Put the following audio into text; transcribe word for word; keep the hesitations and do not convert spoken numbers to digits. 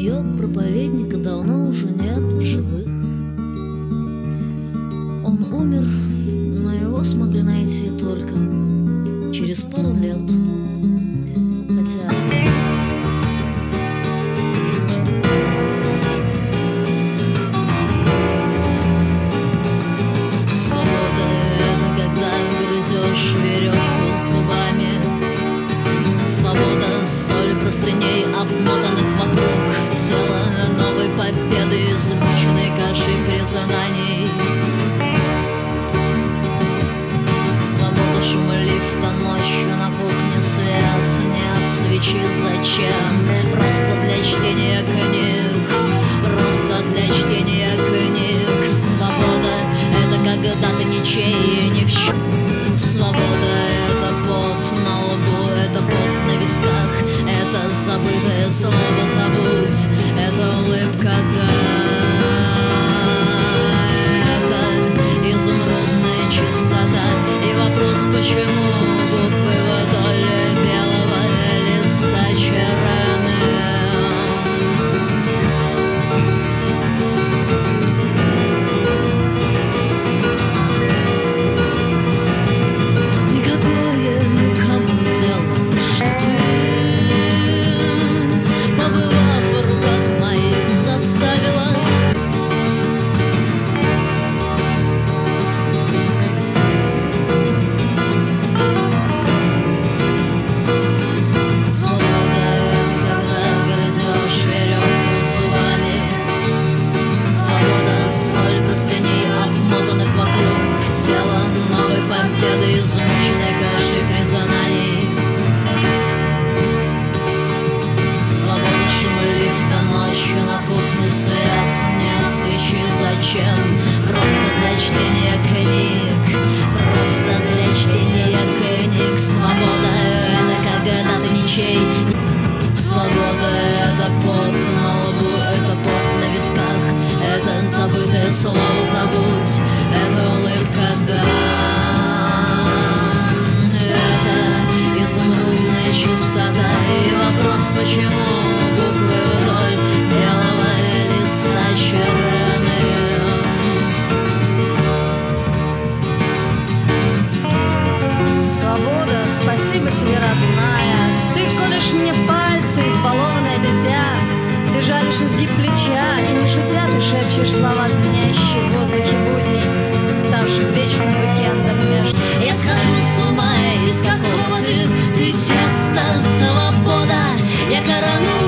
Ее проповедника давно уже нет в живых. Он умер, но его смогли найти только через пару лет. Хотя... Свобода — это когда грызешь веревку зубами. Свобода — соль простыней, обмотанных вокруг тела новой победы, измученной кашей признаний. Свобода — шум лифта ночью на кухне, свет не от свечи. Зачем? Просто для чтения книг, просто для чтения книг. Свобода — это когда ты ничей не в счет. Свобода — это пот на лбу, это пот на висках, это забытое слово «забудь», это улыбка, да, это изумрудная чистота. И вопрос, почему буквы вдоль белого листа черны. Обмотанных вокруг тела новой победы, измученной кашей признаний. Свобода — шум лифта ночью на кухне, свет не от свечи. Зачем? Просто для чтения книг, просто для чтения книг. Свобода — это когда ты ничей. Свобода — это пот на лбу, это пот на висках, это забытое слово «забудь», это улыбка, да, это изумрудная чистота. И вопрос, почему буквы вдоль белого листа черны. Свобода, спасибо тебе, родная. Ты колешь мне пальцы, избалованное дитя. Ты жалишь изгиб плеча, и не шутя ты шепчешь слова, звенящие в воздухе будней, ставших вечным уикендом между. Я схожу с ума, из какого ты, ты теста, свобода. Я корону